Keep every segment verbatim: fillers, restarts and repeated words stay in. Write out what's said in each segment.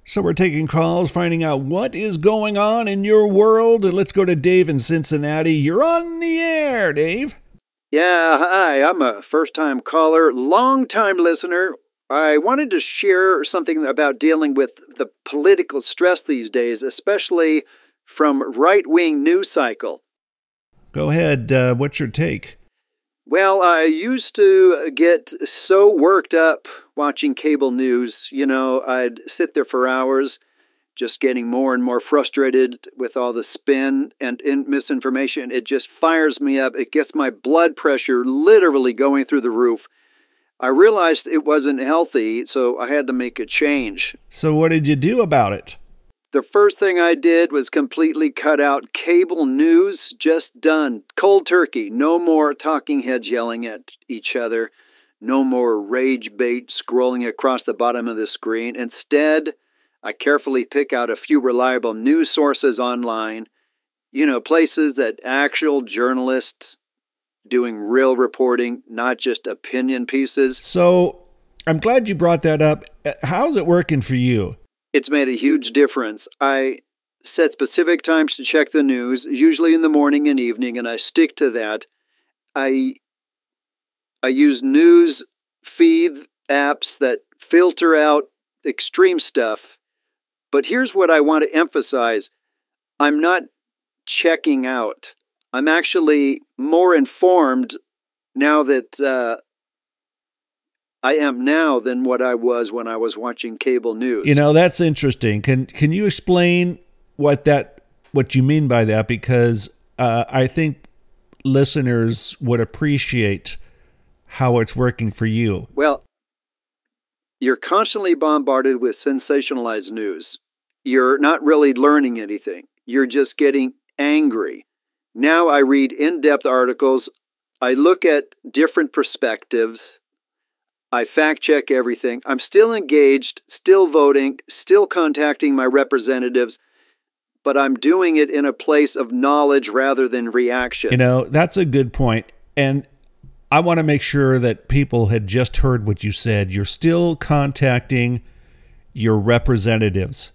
So we're taking calls, finding out what is going on in your world. And let's go to Dave in Cincinnati. You're on the air, Dave. Yeah, hi. I'm a first-time caller, long-time listener. I wanted to share something about dealing with the political stress these days, especially from right-wing news cycle. Go ahead. Uh, what's your take? Well, I used to get so worked up watching cable news. You know, I'd sit there for hours just getting more and more frustrated with all the spin and in misinformation. It just fires me up. It gets my blood pressure literally going through the roof. I realized it wasn't healthy, so I had to make a change. So what did you do about it? The first thing I did was completely cut out cable news. Just done. Cold turkey. No more talking heads yelling at each other. No more rage bait scrolling across the bottom of the screen. Instead, I carefully pick out a few reliable news sources online. You know, places that actual journalists doing real reporting, not just opinion pieces. So I'm glad you brought that up. How's it working for you? It's made a huge difference. I set specific times to check the news, usually in the morning and evening, and I stick to that. I I use news feed apps that filter out extreme stuff. But here's what I want to emphasize. I'm not checking out. I'm actually more informed now that uh, I am now than what I was when I was watching cable news. You know, that's interesting. Can can you explain what that what you mean by that? Because uh, I think listeners would appreciate how it's working for you. Well, you're constantly bombarded with sensationalized news. You're not really learning anything. You're just getting angry. Now I read in-depth articles. I look at different perspectives. I fact-check everything. I'm still engaged, still voting, still contacting my representatives, but I'm doing it in a place of knowledge rather than reaction. You know, that's a good point. And I want to make sure that people had just heard what you said. You're still contacting your representatives.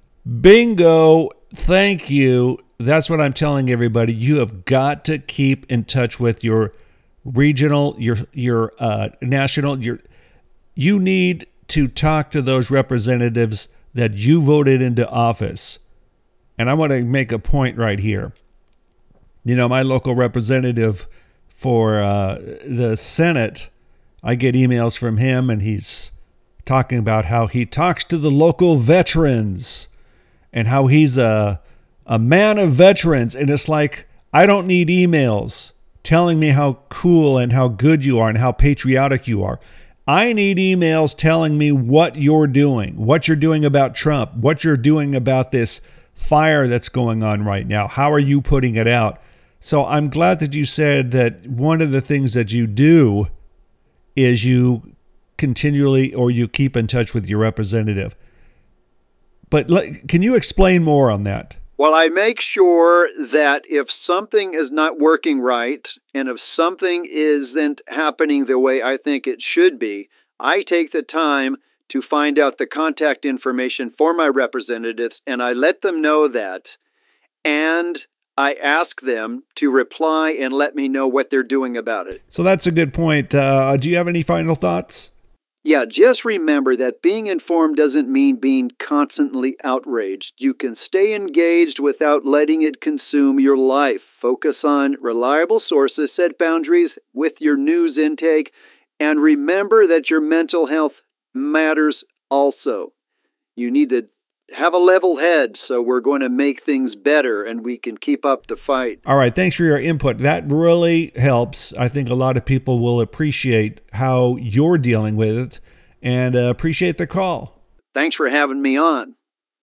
Bingo. Thank you. That's what I'm telling everybody. You have got to keep in touch with your regional, your your uh, national. Your you need to talk to those representatives that you voted into office. And I want to make a point right here. You know, my local representative for uh, the Senate, I get emails from him, and he's talking about how he talks to the local veterans and how he's a a man of veterans. And it's like, I don't need emails telling me how cool and how good you are and how patriotic you are. I need emails telling me what you're doing, what you're doing about Trump, what you're doing about this fire that's going on right now. How are you putting it out? So I'm glad that you said that one of the things that you do is you continually, or you keep in touch with your representative. But let, can you explain more on that? Well, I make sure that if something is not working right, and if something isn't happening the way I think it should be, I take the time to find out the contact information for my representatives, and I let them know that. And I ask them to reply and let me know what they're doing about it. So that's a good point. Uh, do you have any final thoughts? Yeah, just remember that being informed doesn't mean being constantly outraged. You can stay engaged without letting it consume your life. Focus on reliable sources, set boundaries with your news intake, and remember that your mental health matters also. You need to have a level head, so we're going to make things better and we can keep up the fight. All right, thanks for your input. That really helps. I think a lot of people will appreciate how you're dealing with it and uh, appreciate the call. Thanks for having me on.